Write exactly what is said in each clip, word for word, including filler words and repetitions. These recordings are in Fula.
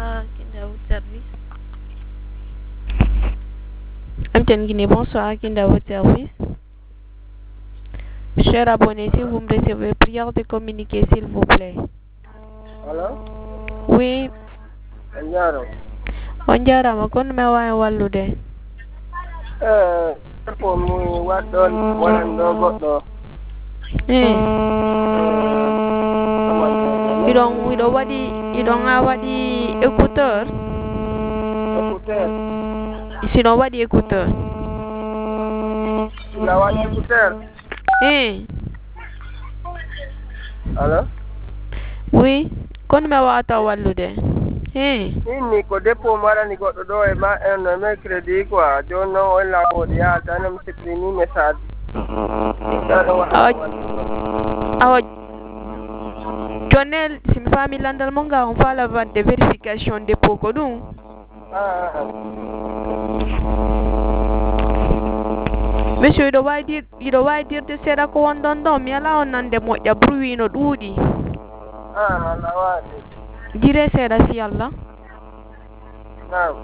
Kindawood Service. Amten Guinée, bonsoir Kindawood Service. Chers abonnés, si vous me recevez, prière de communiquer s'il vous plaît. Hello? Oui. Anjaro. On jarama kon me wawi wallude. Eh, ko mi waɗɗon waɗanɗo goɗɗo. Eh. Iɗon iɗo waɗi iɗon a waɗi écouteur. Écouteur. Siɗon waɗi écouteur. Sila waɗi écouteur. Eh. Allo? Oui. Kon me wawata wallude. Eh. Inni ko dépôt maɗani goɗɗo ɗo e ma en no mercredi quoi. Joni noon on laaɓoɗo yaha tan mi supprimé message. Awa jonel simi fami landal mo nga on fala wadde vérification dépôt ko ɗum. Monsieur iɗo wawi dir iɗo wawi dirde seeɗa ko won ɗon ɗon mi ala on nande moƴƴa bruit no ɗuuɗi. Ah, ala waɗi. Dire seeɗa si Allah. Naam.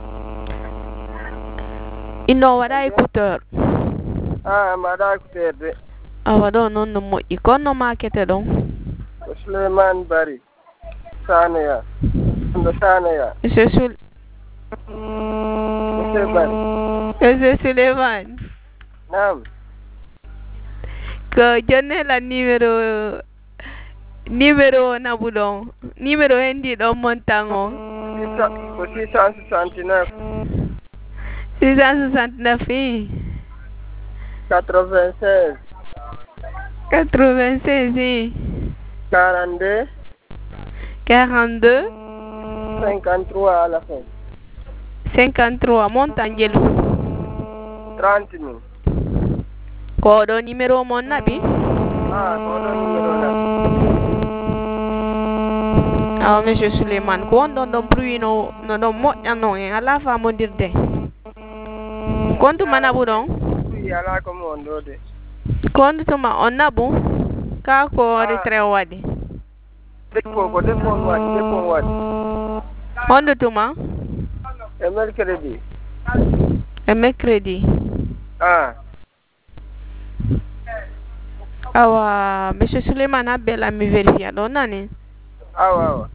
Inno waɗa écouteur. Ah, mbaɗa écouteur de. Awa ɗo noon no moƴƴi kon no makete ɗon. Ko Souleymane Bari Sanoya. Ɗo Sanoya. Monsieur Soul Monsieur Bari. Monsieur Souleymane. Naam. Ko jonnela numéro numéro nabu ɗon numéro hendi ɗon montant o. Ko six cent soixante-neuf. six cent soixante-neuf i. quatre-vingt-seize. quatre-vingt-seize i. quarante-deux. quarante-deux. cinquante-trois à la fin. cinquante-trois montant jelu. trente mille. Ko ɗo numéro mon naɓi. Ah, ko ɗo numéro naɓi. Awa monsieur Souleymane ko won ɗon ɗon bruit no no ɗon moƴƴa noon en ala famodirde. Compte ma naɓu ɗon. Oui, ala ko mo on ɗo de. Compte tuma on naɓu ka ko retrait o waɗi. Dépôt ko dépôt on waɗi dépôt on waɗi. Honde tuma. E mercredi. E mercredi. Ah. Awa monsieur Souleymane abbela mi vérifia ɗo nani. Awa awa.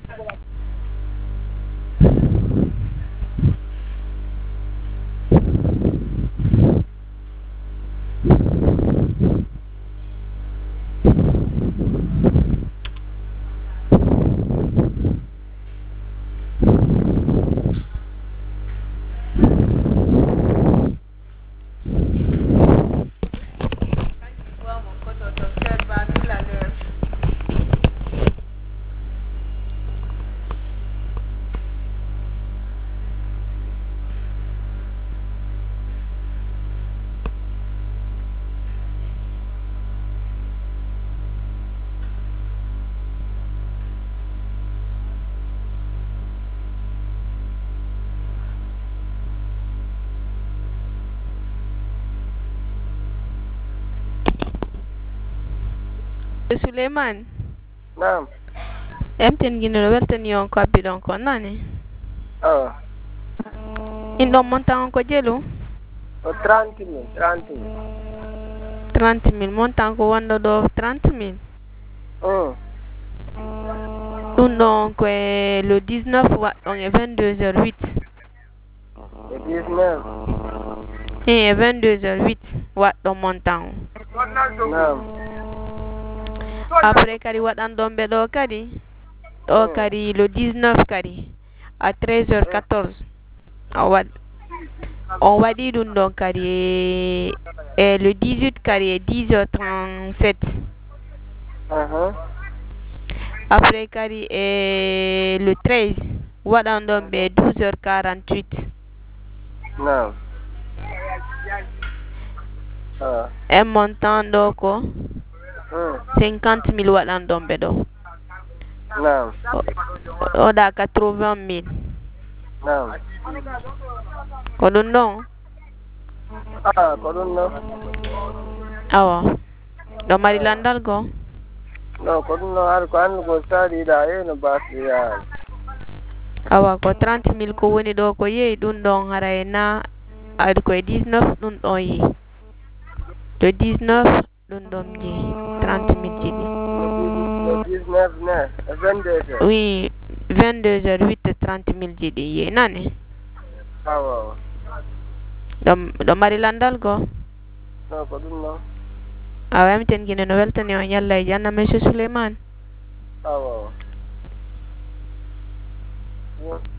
Souleymane. Naam. Emten Guinée weltani on ko abbi ɗon ko nani. Awa. In ɗon montant on ko jelu. O trente mille. trente mille. trente mille montant ko wonɗo ɗo trente mille. Mm. Ɗum ɗon ko e le dix-neuf waɗɗon e vingt-deux heures huit. E dix-neuf. Eh, e vingt-deux heures huit waɗɗon montant o. Naam. Après kadi waɗan ɗon ɓe ɗo kadi ɗo kadi le dix-neuf kadi à treize heures quatorze on waɗ on waɗi ɗum ɗon kadi e le dix-huit kadi e dix heures trente-sept. Uh-huh. Après kadi e le treize waɗan ɗon ɓe douze heures quarante-huit. Naam. Ah. Un montant ɗo ko Mm. cinquante mille waɗan ɗon ɓe ɗo. Naam. Oɗa quatre-vingt mille. Naam. Ko ɗum ɗon. Ah, ko ɗum ɗon. Awa ɗo mari landal go. No, ko ɗum ɗon har ko andu ko saliɗa e no basɗo yaade. awa ko trente mille ko woni ɗo ko yehi ɗum ɗon haray na aɗa koye dix-neuf ɗum ɗon yehi le dix-neuf ɗum ɗon jehi trente mille ji ɗi le dix-neuf ne vingt-deux heures oui vingt-deux heures huit trente mille ji ɗi yehi nani awa ɗum ɗo mari landal go no ko ɗum noon awa emiten guine no weltani on yalla e janna monsieur Souleymane awa